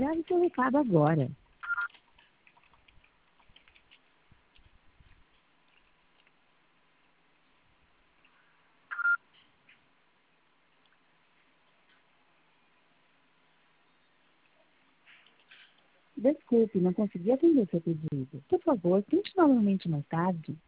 Grave seu recado agora. Desculpe, não consegui atender seu pedido. Por favor, tente novamente mais tarde.